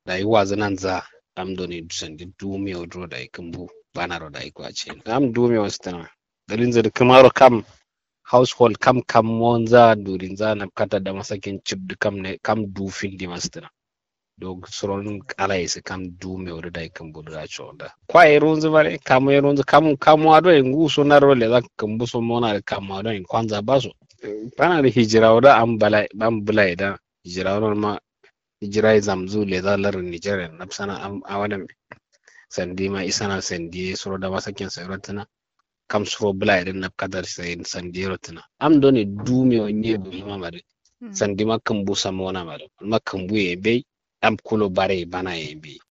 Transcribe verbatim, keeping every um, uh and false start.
da yi wazinan za am doni sandi dumi odro da ikumbu banaro da ikwace am dumi wastana dalin zai kamaro kam household kam kam monza durin za na kata da masakin chip kam ne kam dufin di mastana dog suron ala isi kam dumi odo da ikumbu da chonda kwa irunzu bare kam irunzu kam kam wado ingu so na role za kumbu so mona da kam wado in kwanza baso bana da hijira oda am bala am bula da hijira oda ma hijira zamzu le da lar Nigeria nafsana am awadan sandi ma isana sandi suro da masakin sayratana kam suro bula idan na kadar sai sandi rotana am doni dumi onye bulma mare sandi ma kambu samona mare ma kambu e be am kulo bare bana e be